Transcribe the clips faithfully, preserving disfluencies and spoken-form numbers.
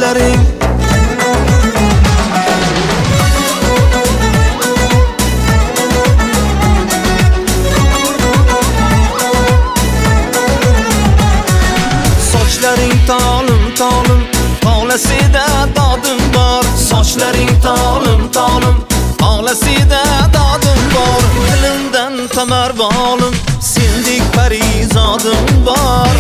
qoshlaring Sochlaring tolim tolim olasida dodim bor Sochlaring tolim tolim olasida dodim bor Dilimdan tomar bolim sendek parizodim bor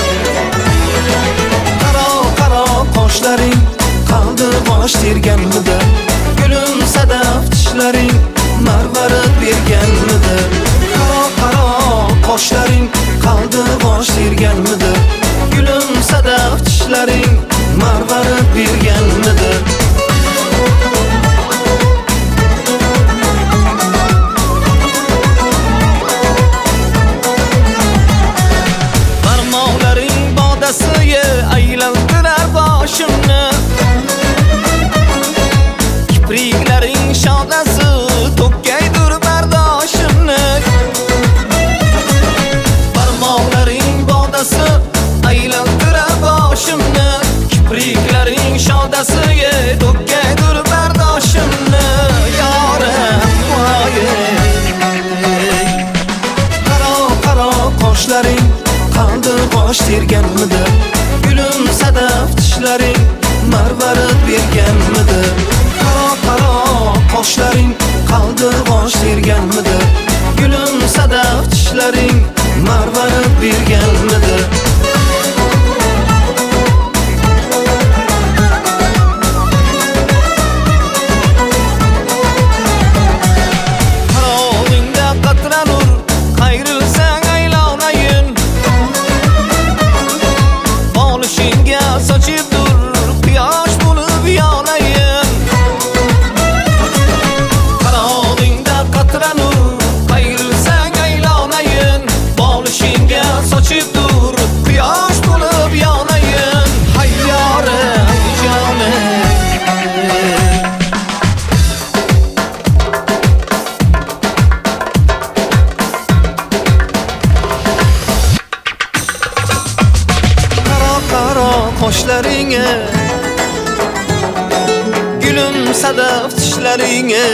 Qaro qaro qoshlaring qaldi bosh terganmidi Gulim sadaf tishlaring marvarid berganmidi Qaro qaro qoshlaring qaldi bosh terganmidi Gulim sadaf tishlaring marvarid berganmidi Barmoqlaring bodasiga aylantirar boshimni Kipriklaring shodasi to'kkaydir bardoshimni Barmoqlaring bodasi aylantirar boshimni Kipriklaring shodasiga to'kkaydir bardoshimni Yorim voy Qaro qaro qoshlaring qaldi bosh terganmidi Gulim sadaf tishlaring marvarid berganmidi Qaro qaro qoshlaring qaldi bosh terganmidi Gulim sadaf tishlaring marvarid berganmidi Qarovingda qatranur qayrilsang aylonayin Bolishingga sochib dur quyosh bo'lib yonayin Qarovingda qatranur qayrilsang aylonayin Bolishingga sochib dur quyosh bo'lib yonayin Hayyorim jonim Qaro qoshlaringa Gulim sadaf tishlaringa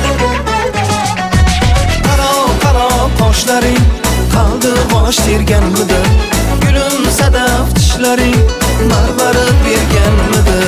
Qaro qaro qoshlaring qaldi bosh terganmidi Gulim sadaf tishlaring marvarid berganmidi